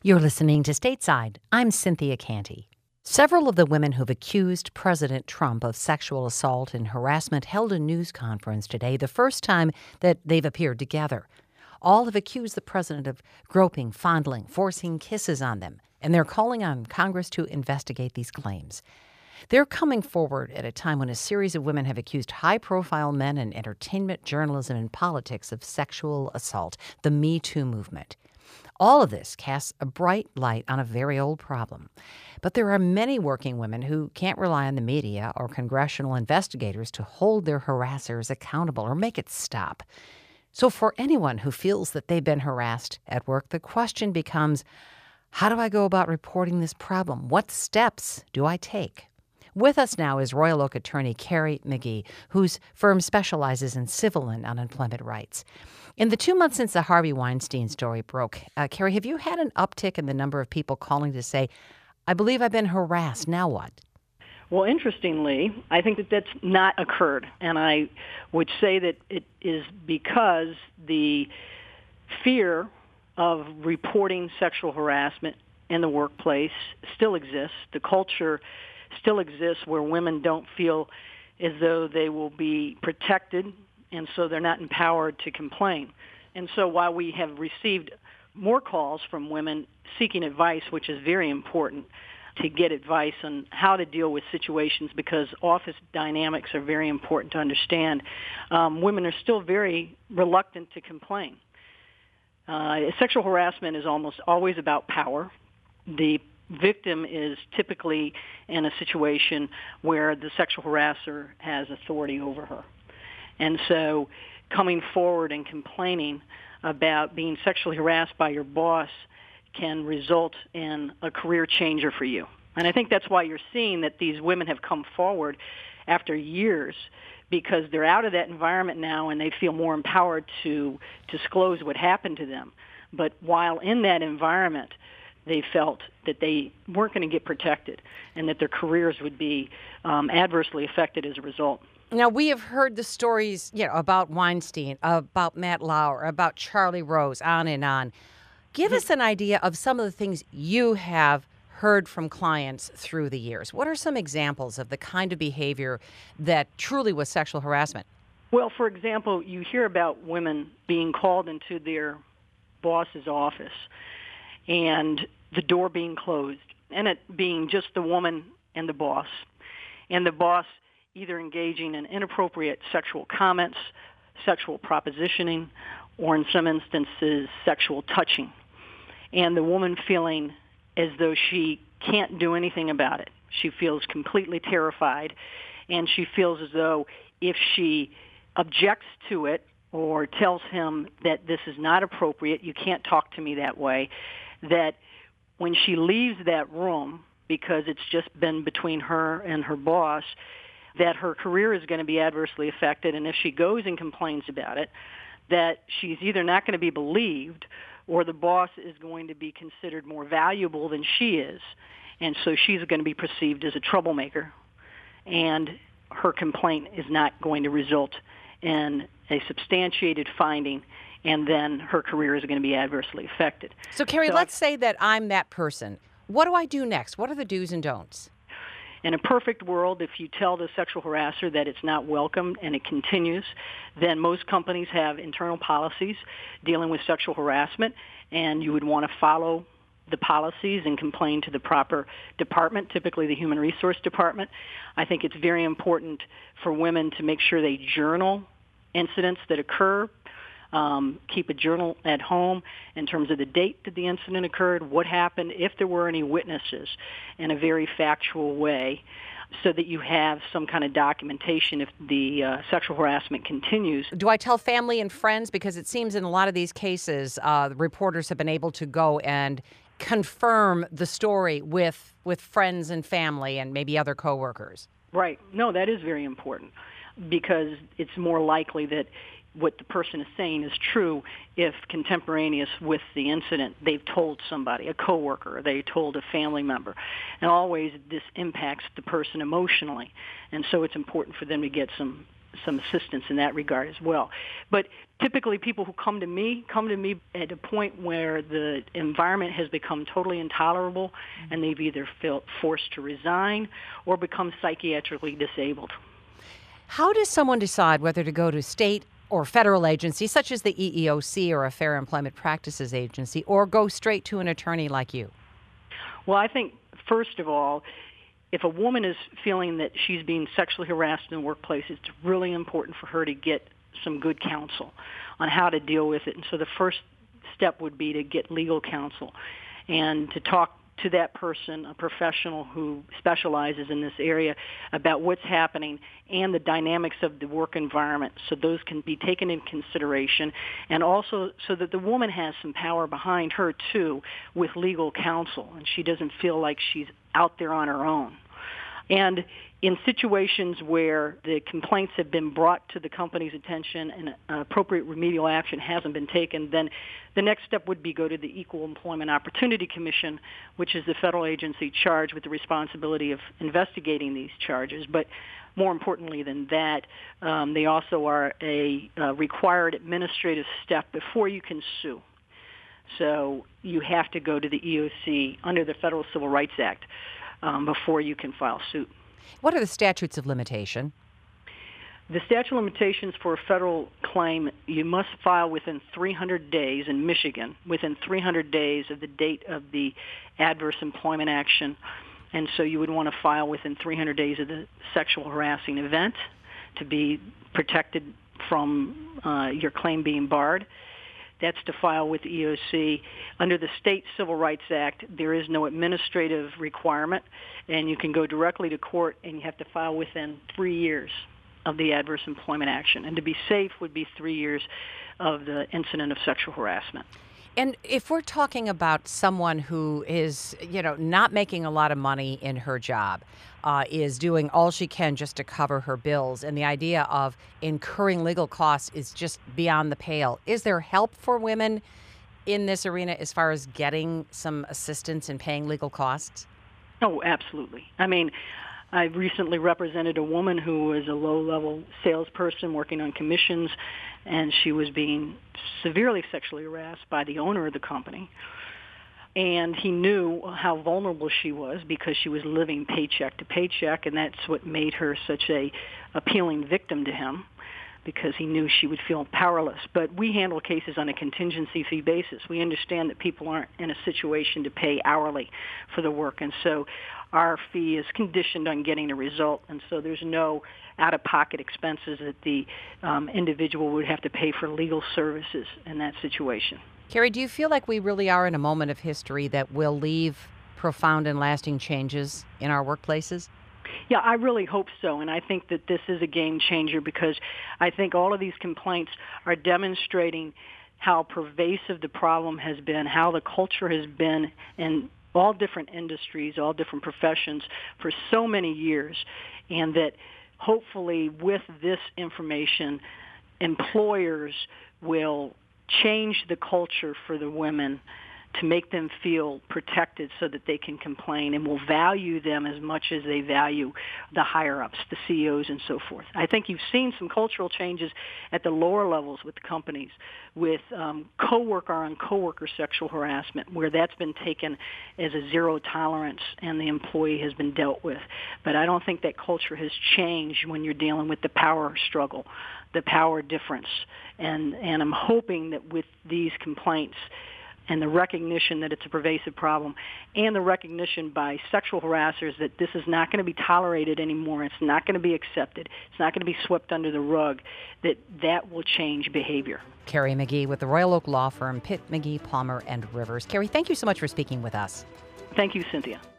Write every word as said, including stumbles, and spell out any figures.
You're listening to Stateside. I'm Cynthia Canty. Several of the women who've accused President Trump of sexual assault and harassment held a news conference today, the first time that they've appeared together. All have accused the president of groping, fondling, forcing kisses on them, and they're calling on Congress to investigate these claims. They're coming forward at a time when a series of women have accused high-profile men in entertainment, journalism, and politics of sexual assault, the Me Too movement. All of this casts a bright light on a very old problem. But there are many working women who can't rely on the media or congressional investigators to hold their harassers accountable or make it stop. So for anyone who feels that they've been harassed at work, the question becomes, how do I go about reporting this problem? What steps do I take? With us now is Royal Oak attorney Carrie McGee, whose firm specializes in civil and unemployment rights. In the two months since the Harvey Weinstein story broke, uh, Carrie, have you had an uptick in the number of people calling to say, I believe I've been harassed, now what? Well, interestingly, I think that that's not occurred. And I would say that it is because the fear of reporting sexual harassment in the workplace still exists. The culture still exists where women don't feel as though they will be protected, and so they're not empowered to complain. And so while we have received more calls from women seeking advice, which is very important to get advice on how to deal with situations because office dynamics are very important to understand, um, women are still very reluctant to complain. Uh, sexual harassment is almost always about power. The victim is typically in a situation where the sexual harasser has authority over her. And so coming forward and complaining about being sexually harassed by your boss can result in a career changer for you. And I think that's why you're seeing that these women have come forward after years, because they're out of that environment now and they feel more empowered to disclose what happened to them. But while in that environment, they felt that they weren't going to get protected and that their careers would be um, adversely affected as a result. Now, we have heard the stories, you know, about Weinstein, about Matt Lauer, about Charlie Rose, on and on. Give us an idea of some of the things you have heard from clients through the years. What are some examples of the kind of behavior that truly was sexual harassment? Well, for example, you hear about women being called into their boss's office and the door being closed, and it being just the woman and the boss, and the boss either engaging in inappropriate sexual comments, sexual propositioning, or in some instances, sexual touching, and the woman feeling as though she can't do anything about it. She feels completely terrified, and she feels as though if she objects to it or tells him that this is not appropriate, you can't talk to me that way, that when she leaves that room, because it's just been between her and her boss, that her career is going to be adversely affected, and if she goes and complains about it, that she's either not going to be believed or the boss is going to be considered more valuable than she is, and so she's going to be perceived as a troublemaker, and her complaint is not going to result in a substantiated finding, and then her career is going to be adversely affected. So, Carrie, so let's I, say that I'm that person. What do I do next? What are the do's and don'ts? In a perfect world, if you tell the sexual harasser that it's not welcome and it continues, then most companies have internal policies dealing with sexual harassment, and you would want to follow the policies and complain to the proper department, typically the Human Resource Department. I think it's very important for women to make sure they journal incidents that occur. Um, keep a journal at home in terms of the date that the incident occurred, what happened, if there were any witnesses, in a very factual way, so that you have some kind of documentation if the uh, sexual harassment continues. Do I tell family and friends? Because it seems in a lot of these cases, uh, reporters have been able to go and confirm the story with with friends and family and maybe other coworkers. Right. No, that is very important, because it's more likely that what the person is saying is true if contemporaneous with the incident they've told somebody, a coworker, or they told a family member. And always this impacts the person emotionally. And so it's important for them to get some some assistance in that regard as well. But typically people who come to me come to me at a point where the environment has become totally intolerable and they've either felt forced to resign or become psychiatrically disabled. How does someone decide whether to go to state or federal agencies such as the E E O C or a Fair Employment Practices Agency, or go straight to an attorney like you? Well, I think, first of all, if a woman is feeling that she's being sexually harassed in the workplace, it's really important for her to get some good counsel on how to deal with it. And so the first step would be to get legal counsel and to talk to that person, a professional who specializes in this area, about what's happening and the dynamics of the work environment, so those can be taken in consideration, and also so that the woman has some power behind her, too, with legal counsel, and she doesn't feel like she's out there on her own. And in situations where the complaints have been brought to the company's attention and appropriate remedial action hasn't been taken, then the next step would be go to the Equal Employment Opportunity Commission, which is the federal agency charged with the responsibility of investigating these charges. But more importantly than that, um, they also are a uh, required administrative step before you can sue. So you have to go to the E O C under the Federal Civil Rights Act um, before you can file suit. What are the statutes of limitation? The statute of limitations for a federal claim, you must file within three hundred days in Michigan, within three hundred days of the date of the adverse employment action. And so you would want to file within three hundred days of the sexual harassing event to be protected from uh, your claim being barred. That's to file with the E O C. Under the State Civil Rights Act, there is no administrative requirement, and you can go directly to court, and you have to file within three years of the adverse employment action. And to be safe would be three years of the incident of sexual harassment. And if we're talking about someone who is, you know, not making a lot of money in her job, uh, is doing all she can just to cover her bills, and the idea of incurring legal costs is just beyond the pale, is there help for women in this arena as far as getting some assistance in paying legal costs? Oh, absolutely. I mean, I recently represented a woman who was a low-level salesperson working on commissions, and she was being severely sexually harassed by the owner of the company. And he knew how vulnerable she was because she was living paycheck to paycheck, and that's what made her such a appealing victim to him, because he knew she would feel powerless. But we handle cases on a contingency fee basis. We understand that people aren't in a situation to pay hourly for the work, and so our fee is conditioned on getting a result, and so there's no out-of-pocket expenses that the um, individual would have to pay for legal services in that situation. Carrie, do you feel like we really are in a moment of history that will leave profound and lasting changes in our workplaces? Yeah, I really hope so, and I think that this is a game changer, because I think all of these complaints are demonstrating how pervasive the problem has been, how the culture has been in all different industries, all different professions for so many years, and that hopefully with this information, employers will change the culture for the women to make them feel protected so that they can complain, and will value them as much as they value the higher-ups, the C E Os and so forth. I think you've seen some cultural changes at the lower levels with companies, with um, coworker on coworker sexual harassment, where that's been taken as a zero tolerance and the employee has been dealt with. But I don't think that culture has changed when you're dealing with the power struggle, the power difference. And, and I'm hoping that with these complaints, and the recognition that it's a pervasive problem, and the recognition by sexual harassers that this is not going to be tolerated anymore, it's not going to be accepted, it's not going to be swept under the rug, that that will change behavior. Carrie McGee with the Royal Oak Law Firm, Pitt, McGee, Palmer, and Rivers. Carrie, thank you so much for speaking with us. Thank you, Cynthia.